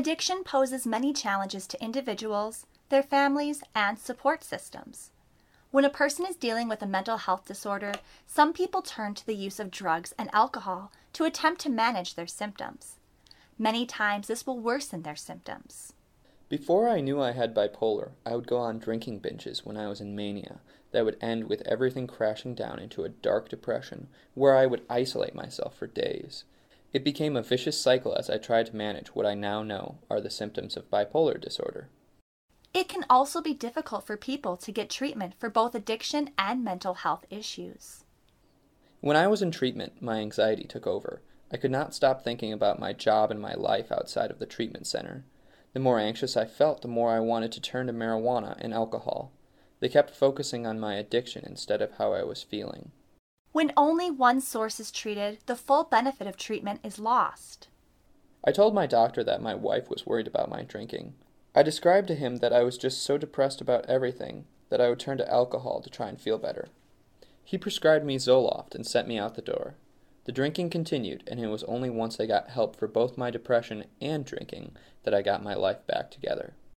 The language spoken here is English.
Addiction poses many challenges to individuals, their families, and support systems. When a person is dealing with a mental health disorder, some people turn to the use of drugs and alcohol to attempt to manage their symptoms. Many times this will worsen their symptoms. Before I knew I had bipolar, I would go on drinking binges when I was in mania that would end with everything crashing down into a dark depression where I would isolate myself for days. It became a vicious cycle as I tried to manage what I now know are the symptoms of bipolar disorder. It can also be difficult for people to get treatment for both addiction and mental health issues. When I was in treatment, my anxiety took over. I could not stop thinking about my job and my life outside of the treatment center. The more anxious I felt, the more I wanted to turn to marijuana and alcohol. They kept focusing on my addiction instead of how I was feeling. When only one source is treated, the full benefit of treatment is lost. I told my doctor that my wife was worried about my drinking. I described to him that I was just so depressed about everything that I would turn to alcohol to try and feel better. He prescribed me Zoloft and sent me out the door. The drinking continued, and it was only once I got help for both my depression and drinking that I got my life back together.